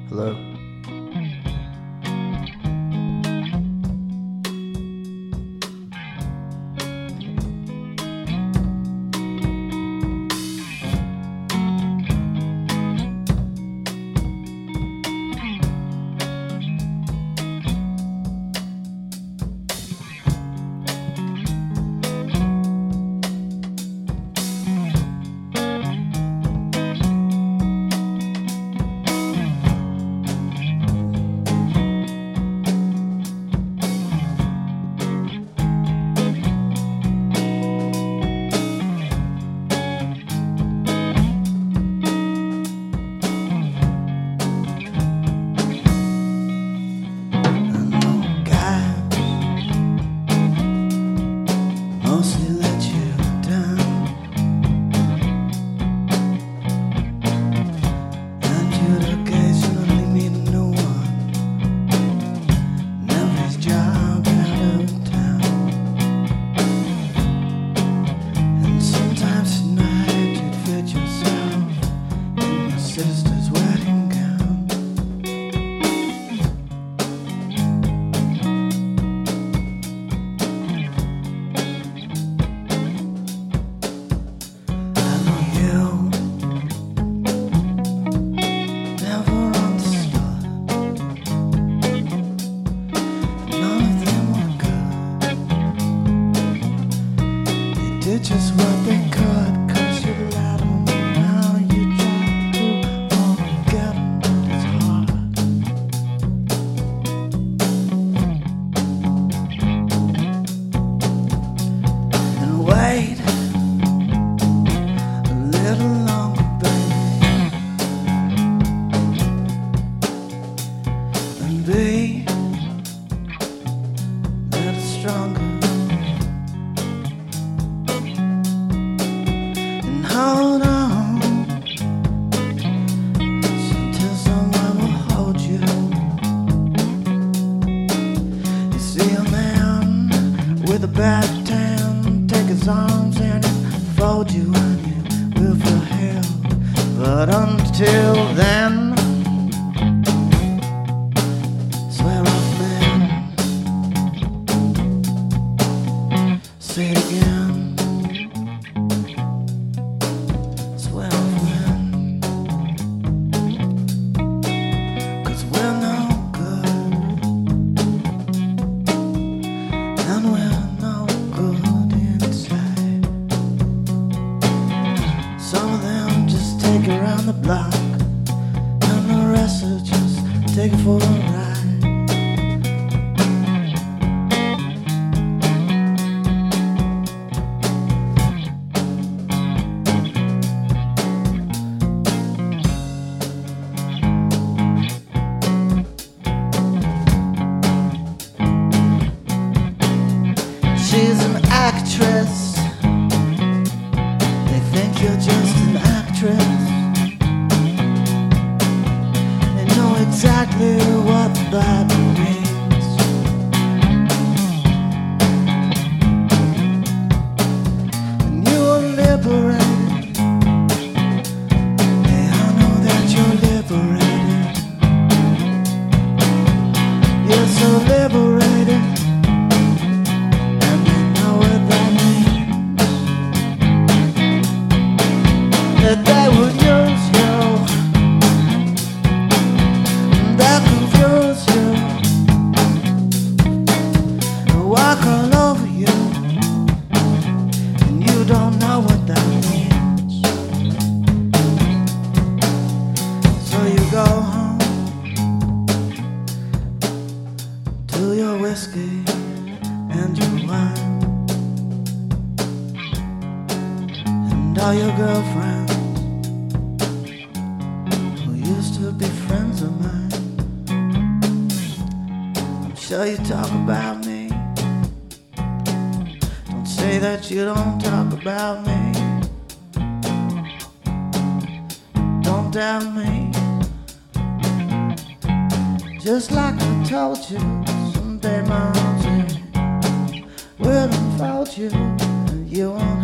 Hello? Mostly let you down, and you'd occasionally meet a new one. Never his job out of town, and sometimes at night you'd fit yourself in your sister's wedding gown. Did just what they could, 'cause you let them. Now you try to forget them, but it's hard. And wait a little longer, baby, and be a little stronger. Hold on, until someone will hold you. You see a man with a bad tan, take his arms and fold you, and you will feel healed. But until then, swear off, man. Say it again. Some of them just take it around the block, and the rest are just take it for a ride. She's an actress. You're just an actress. They know exactly what that means. And you are liberated. Hey, I know that you're liberated. You're so liberated. And they know what that means. That they would use you, that confuse you, walk all over you, and you don't know what that means. So you go home to your whiskey and your wine, and all your girlfriends used to be friends of mine. I'm sure you talk about me. Don't say that you don't talk about me. Don't doubt me. Just like I told you, someday my arms will unfold you, and you won't